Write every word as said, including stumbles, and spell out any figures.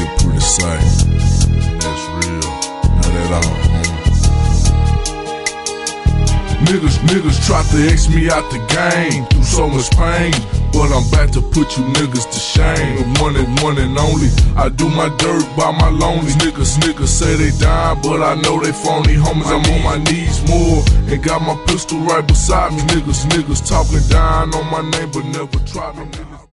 pretty sight. That's real. Not at all, homie. Niggas, niggas tried to X me out the game through so much pain, but I'm about to put you niggas to shame. The one and one and only. I do my dirt by my lonely. Niggas, niggas say they dying, but I know they phony homies. I'm on my knees more and got my pistol right beside me. Niggas, niggas talking down on my name, but never try me. Niggas.